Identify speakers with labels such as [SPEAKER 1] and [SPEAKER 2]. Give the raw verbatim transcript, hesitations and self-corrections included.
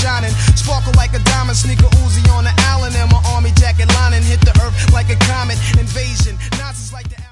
[SPEAKER 1] shining. Sparkle like a diamond, sneaker Uzi on the island, and my army jacket lining hit the earth like a comet. Invasion, Nazis like the